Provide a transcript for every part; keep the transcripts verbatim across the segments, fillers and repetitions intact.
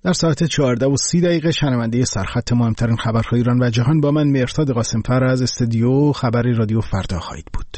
در ساعت چهارده و سی دقیقه شنونده سرخط مهمترین خبرهای ایران و جهان با من مهرداد قاسم‌فر از استودیو خبر رادیو فردا خواهید بود.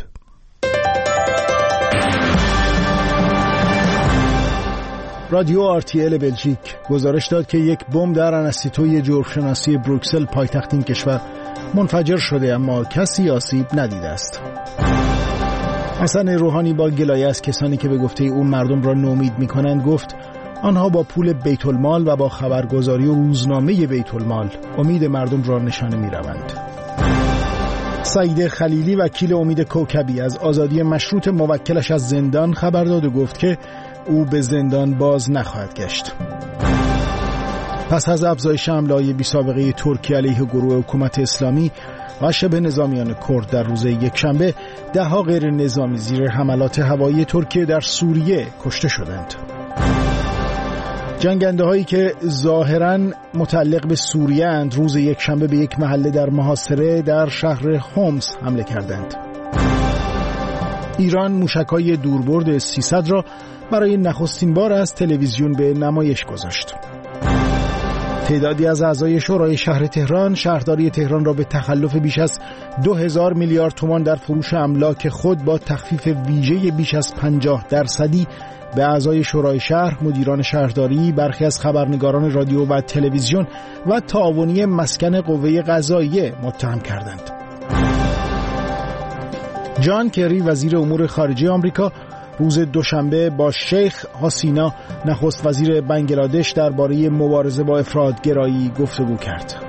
رادیو آر تی ال بلژیک گزارش داد که یک بمب در انستیتوی جغرافیاشناسی بروکسل پایتخت این کشور منفجر شده، اما کسی آسیب ندیده است. حسن روحانی با گلایه از کسانی که به گفته او مردم را نومید می‌کنند گفت آنها با پول بیت المال و با خبرگزاری و روزنامه بیت المال امید مردم را نشانه می‌روند. سعید خلیلی وکیل امید کوکبی از آزادی مشروط موکلش از زندان خبر داد و گفت که او به زندان باز نخواهد گشت. پس از افزایش حمله‌های بی‌سابقه ترکیه علیه گروه حکومت اسلامی و شبه نظامیان کرد در روز یکشنبه، ده‌ها غیر نظامی زیر حملات هوایی ترکیه در سوریه کشته شدند. جنگنده هایی که ظاهراً متعلق به سوریه اند روز یکشنبه به یک محله در محاصره در شهر حمص حمله کردند. ایران موشک‌های دوربرد سیصد را برای نخستین بار از تلویزیون به نمایش گذاشت. تعدادی از اعضای شورای شهر تهران شهرداری تهران را به تخلف بیش از دو هزار میلیارد تومان در فروش املاک خود با تخفیف ویژه بیش از پنجاه درصدی به اعضای شورای شهر، مدیران شهرداری، برخی از خبرنگاران رادیو و تلویزیون و تعاونی مسکن قوه قضاییه متهم کردند. جان کری وزیر امور خارجه آمریکا روز دوشنبه با شیخ حسینا نخست وزیر بنگلادش درباره مبارزه با افراط‌گرایی گفتگو کرد.